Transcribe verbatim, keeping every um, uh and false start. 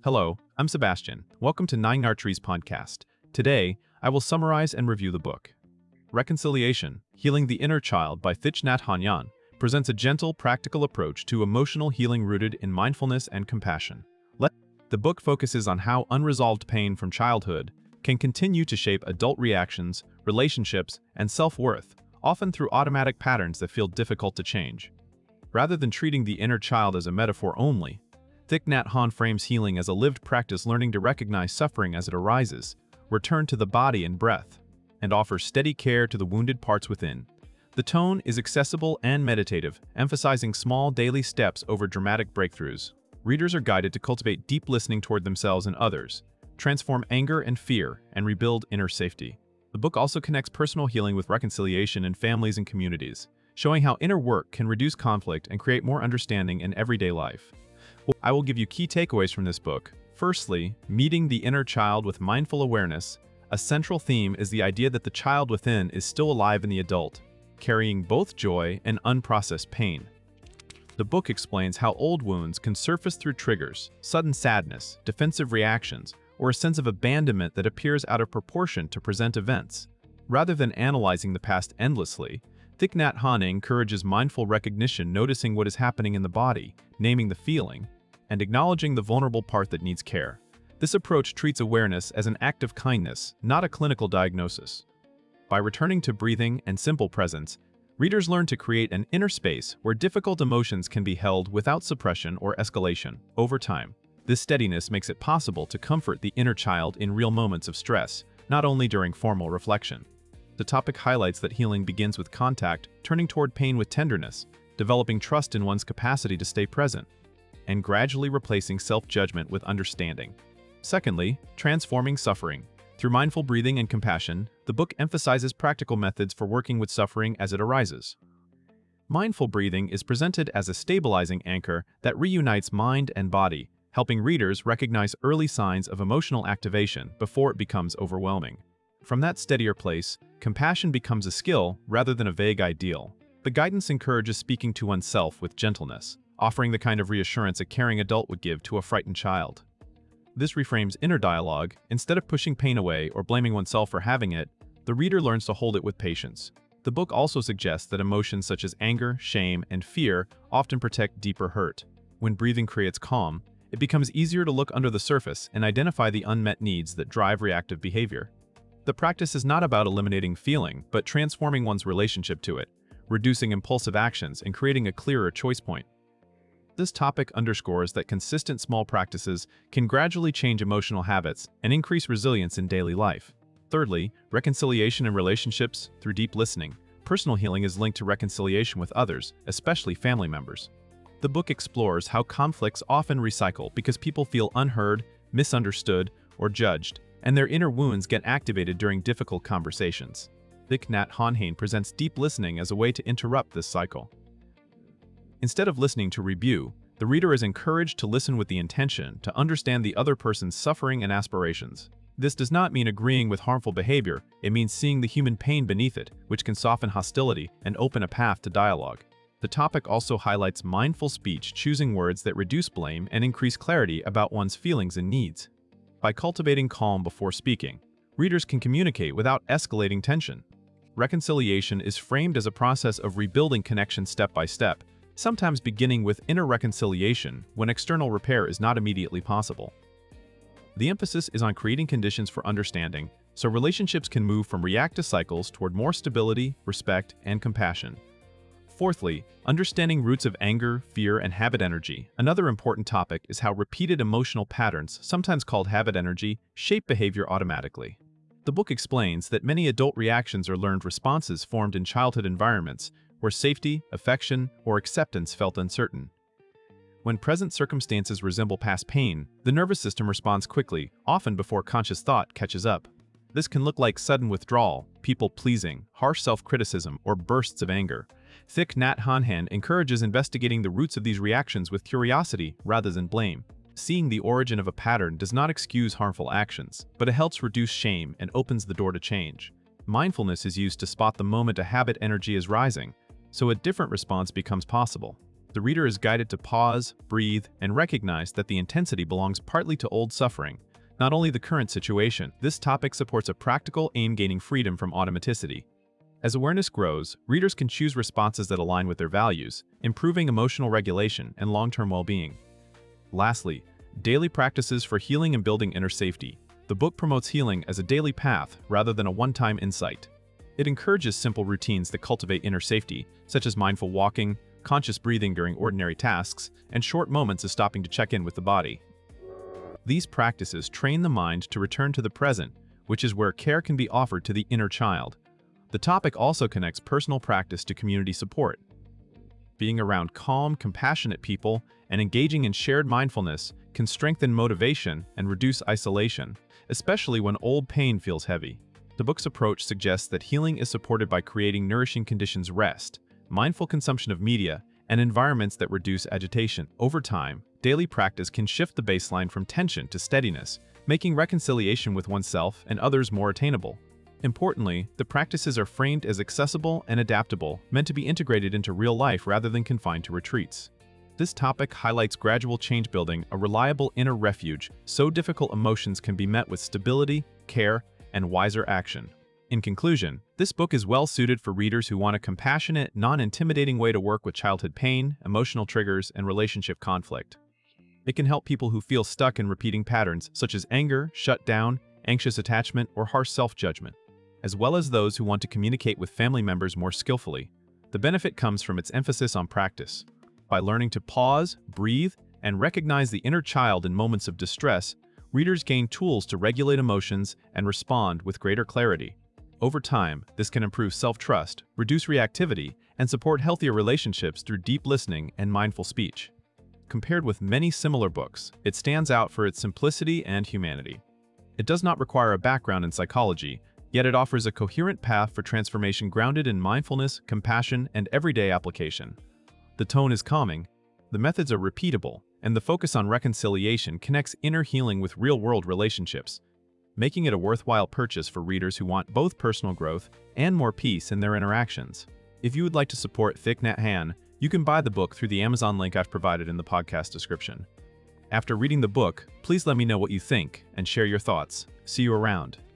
Hello, I'm Sebastian. Welcome to Nine Archery's podcast. Today, I will summarize and review the book. Reconciliation, Healing the Inner Child by Thich Nhat Hanh presents a gentle, practical approach to emotional healing rooted in mindfulness and compassion. Let the book focuses on how unresolved pain from childhood can continue to shape adult reactions, relationships, and self-worth, often through automatic patterns that feel difficult to change. Rather than treating the inner child as a metaphor only, Thich Nhat Hanh frames healing as a lived practice, learning to recognize suffering as it arises, return to the body and breath, and offer steady care to the wounded parts within. The tone is accessible and meditative, emphasizing small daily steps over dramatic breakthroughs. Readers are guided to cultivate deep listening toward themselves and others, transform anger and fear, and rebuild inner safety. The book also connects personal healing with reconciliation in families and communities, showing how inner work can reduce conflict and create more understanding in everyday life. I will give you key takeaways from this book. Firstly, meeting the inner child with mindful awareness. A central theme is the idea that the child within is still alive in the adult, carrying both joy and unprocessed pain. The book explains how old wounds can surface through triggers, sudden sadness, defensive reactions, or a sense of abandonment that appears out of proportion to present events. Rather than analyzing the past endlessly, Thich Nhat Hanh encourages mindful recognition, noticing what is happening in the body, naming the feeling, and acknowledging the vulnerable part that needs care. This approach treats awareness as an act of kindness, not a clinical diagnosis. By returning to breathing and simple presence, readers learn to create an inner space where difficult emotions can be held without suppression or escalation. Over time, this steadiness makes it possible to comfort the inner child in real moments of stress, not only during formal reflection. The topic highlights that healing begins with contact, turning toward pain with tenderness, developing trust in one's capacity to stay present, and gradually replacing self-judgment with understanding. Secondly, transforming suffering. Through mindful breathing and compassion, the book emphasizes practical methods for working with suffering as it arises. Mindful breathing is presented as a stabilizing anchor that reunites mind and body, helping readers recognize early signs of emotional activation before it becomes overwhelming. From that steadier place, compassion becomes a skill rather than a vague ideal. The guidance encourages speaking to oneself with gentleness, offering the kind of reassurance a caring adult would give to a frightened child. This reframes inner dialogue. Instead of pushing pain away or blaming oneself for having it, the reader learns to hold it with patience. The book also suggests that emotions such as anger, shame, and fear often protect deeper hurt. When breathing creates calm, it becomes easier to look under the surface and identify the unmet needs that drive reactive behavior. The practice is not about eliminating feeling, but transforming one's relationship to it, reducing impulsive actions and creating a clearer choice point. This topic underscores that consistent small practices can gradually change emotional habits and increase resilience in daily life. Thirdly, reconciliation in relationships through deep listening. Personal healing is linked to reconciliation with others, especially family members. The book explores how conflicts often recycle because people feel unheard, misunderstood, or judged, and their inner wounds get activated during difficult conversations. Thich Nhat Hanh presents deep listening as a way to interrupt this cycle. Instead of listening to review, the reader is encouraged to listen with the intention to understand the other person's suffering and aspirations. This does not mean agreeing with harmful behavior, it means seeing the human pain beneath it, which can soften hostility and open a path to dialogue. The topic also highlights mindful speech, choosing words that reduce blame and increase clarity about one's feelings and needs. By cultivating calm before speaking, readers can communicate without escalating tension. Reconciliation is framed as a process of rebuilding connection step by step, sometimes beginning with inner reconciliation when external repair is not immediately possible. The emphasis is on creating conditions for understanding, so relationships can move from reactive cycles toward more stability, respect, and compassion. Fourthly, understanding roots of anger, fear, and habit energy. Another important topic is how repeated emotional patterns, sometimes called habit energy, shape behavior automatically. The book explains that many adult reactions are learned responses formed in childhood environments where safety, affection, or acceptance felt uncertain. When present circumstances resemble past pain, the nervous system responds quickly, often before conscious thought catches up. This can look like sudden withdrawal, people-pleasing, harsh self-criticism, or bursts of anger. Thich Nhat Hanh encourages investigating the roots of these reactions with curiosity rather than blame. Seeing the origin of a pattern does not excuse harmful actions, but it helps reduce shame and opens the door to change. Mindfulness is used to spot the moment a habit energy is rising, so a different response becomes possible. The reader is guided to pause, breathe, and recognize that the intensity belongs partly to old suffering, not only the current situation. This topic supports a practical aim gaining freedom from automaticity. As awareness grows, readers can choose responses that align with their values, improving emotional regulation and long-term well-being. Lastly, daily practices for healing and building inner safety. The book promotes healing as a daily path rather than a one-time insight. It encourages simple routines that cultivate inner safety, such as mindful walking, conscious breathing during ordinary tasks, and short moments of stopping to check in with the body. These practices train the mind to return to the present, which is where care can be offered to the inner child. The topic also connects personal practice to community support. Being around calm, compassionate people and engaging in shared mindfulness can strengthen motivation and reduce isolation, especially when old pain feels heavy. The book's approach suggests that healing is supported by creating nourishing conditions: rest, mindful consumption of media, and environments that reduce agitation. Over time, daily practice can shift the baseline from tension to steadiness, making reconciliation with oneself and others more attainable. Importantly, the practices are framed as accessible and adaptable, meant to be integrated into real life rather than confined to retreats. This topic highlights gradual change building, a reliable inner refuge, so difficult emotions can be met with stability, care, and wiser action. In conclusion, this book is well suited for readers who want a compassionate, non-intimidating way to work with childhood pain, emotional triggers, and relationship conflict. It can help people who feel stuck in repeating patterns such as anger, shutdown, anxious attachment, or harsh self-judgment, as well as those who want to communicate with family members more skillfully. The benefit comes from its emphasis on practice. By learning to pause, breathe, and recognize the inner child in moments of distress, readers gain tools to regulate emotions and respond with greater clarity. Over time, this can improve self-trust, reduce reactivity, and support healthier relationships through deep listening and mindful speech. Compared with many similar books, it stands out for its simplicity and humanity. It does not require a background in psychology, yet it offers a coherent path for transformation grounded in mindfulness, compassion, and everyday application. The tone is calming, the methods are repeatable, and the focus on reconciliation connects inner healing with real-world relationships, making it a worthwhile purchase for readers who want both personal growth and more peace in their interactions. If you would like to support Thich Nhat Hanh, you can buy the book through the Amazon link I've provided in the podcast description. After reading the book, please let me know what you think and share your thoughts. See you around.